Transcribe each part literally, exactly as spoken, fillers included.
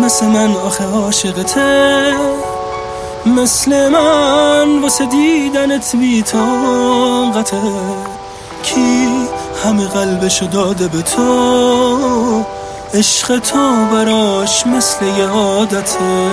مثل من آخه عاشقته، مثل من واسه دیدنت بی طاقته. کی همه قلبشو داده به تو، عشق تو براش مثل یه عادته.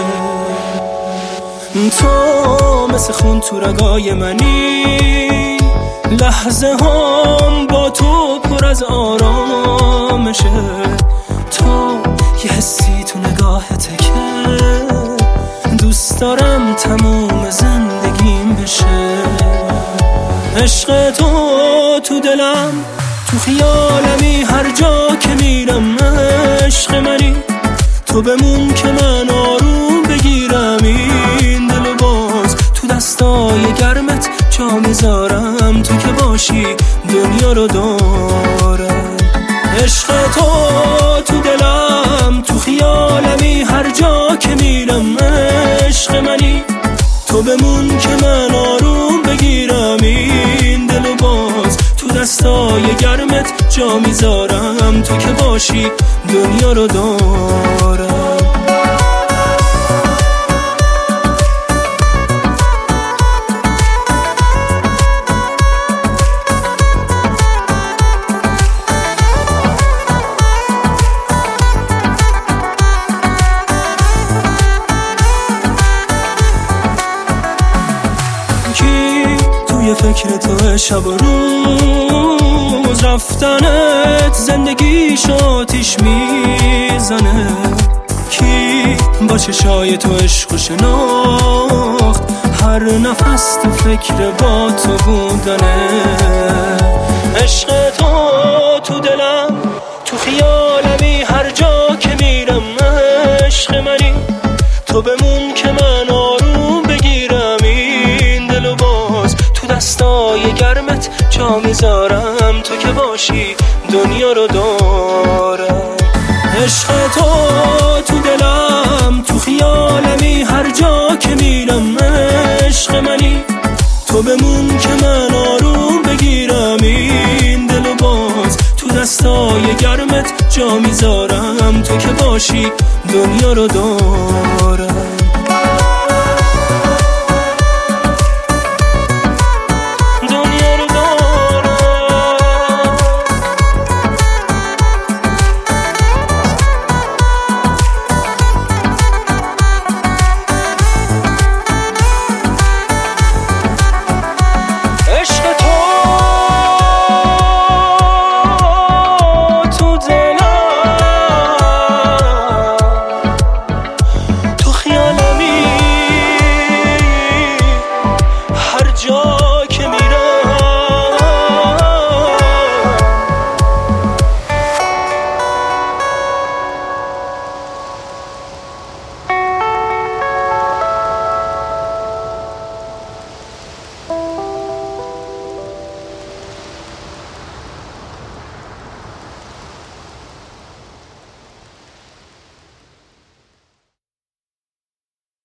تو مثل خون تو رگای منی، لحظه هم با تو پر از آرامشه. تو یه حسی تو نگاهته که دوست دارم تموم زندگیم بشه. عشق تو تو دلم، تو خیالمی، هر جا که میرم عشق منی. تو بمون که من آروم بگیرم این دلو، باز تو دستای گرمت جا میذارم. تو که باشی دنیا رو دارم. عشق تو تو دلم، تو خیالمی، هر جا که میرم عشق منی. تو بمون که من آروم بگیرم این دلو، باز تو دستای گرمت جا میذارم. تو که باشی دنیا رو دارم. توی فکر تو شب و روز، رفتنت زندگیش آتیش میزنه. کی با چشای تو عشق و شناخت، هر نفس تو فکر با تو بودنه. عشق تو تو دلم، تو خیالمی، هر جا که میرم عشق منی. تو بمون که من آروم بگیرم این دلو، باز تو دستای گرمت جا میذارم. تو که باشی دنیا رو دارم. عشق تو تو دلم، تو خیالمی، هر جا که میرم عشق منی. تو بمون که من آروم بگیرم این دلو، باز تو دستای گرمت جا میذارم. تو که باشی دنیا رو دارم.